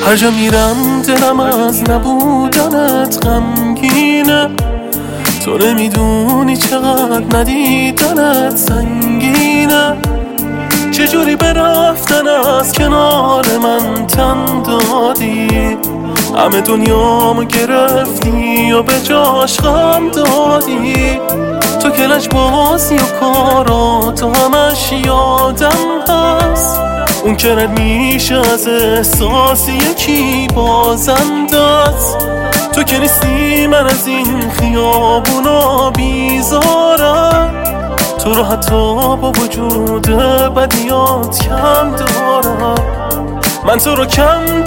هر جا میرم دلم از نبودنت غمگینه. تو نمیدونی چقدر ندیدنت سنگینه. چجوری به رفتن از کنار من تن دادی؟ همه دنیامو گرفتی و به جاش غم دادی. تو که لجبازی و کاراتو همش یادم هست. اون که رد میشه از احساس یکی بازندست. تو که نیستی من از این خیابونا بیزارم. تو رو حتی با وجود بدیات کم دارم. من تو رو کم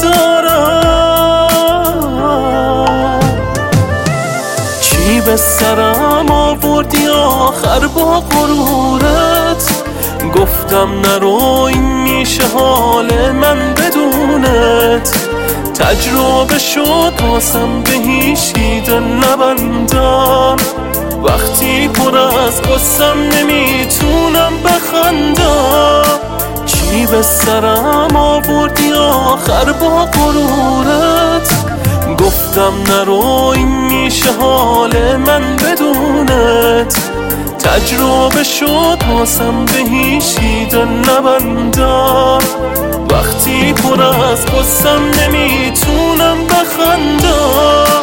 دارم. چی به سرم آوردی آخر با غرورت؟ گفتم نرو این میشه حال من بدونت. تجربه شد واسم به هیچی دل نبندم. وقتی پر از قصم نمیتونم بخندم. چی به سرم آوردی آخر با غرورت؟ گفتم نرو این میشه حال من بدونت. تجربه شد واسم به هیچی دل نبندم. وقتی پر از قصم نمیتونم بخندم.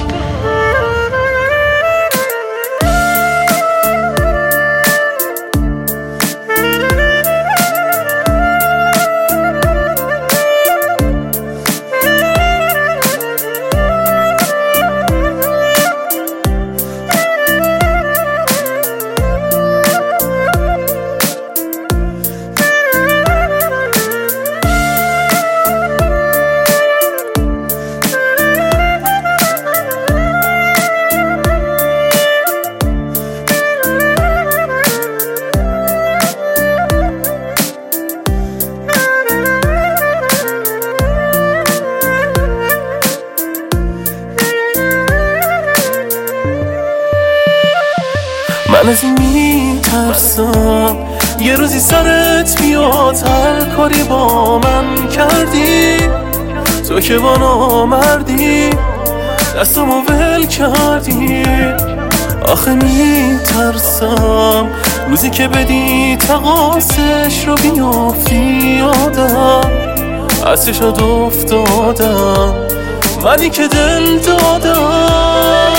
من از این میترسم یه روزی سرت بیاد هر کاری با من کردی. تو که با نامردی دستمو ول کردی. آخه میترسم روزی که بدی تقاسش رو بیافتی یادم. از چشات افتادم منی که دل دادم.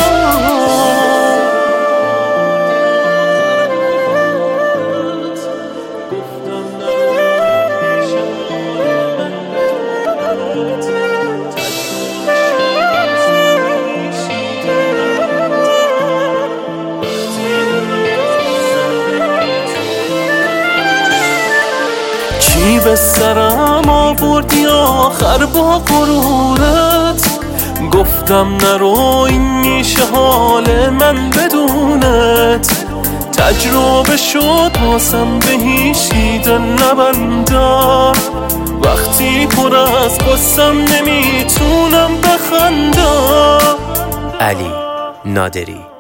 چی به سرم آوردی آخر با غرورت؟ گفتم نرو این میشه حال من بدونت. تجربه شد واسم به هیچی دل نبندم. وقتی پر از قصم نمیتونم بخندم. علی نادری.